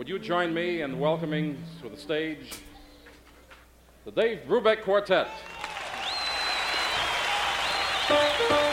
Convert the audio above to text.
would you join me in welcoming to the stage the Dave Brubeck Quartet?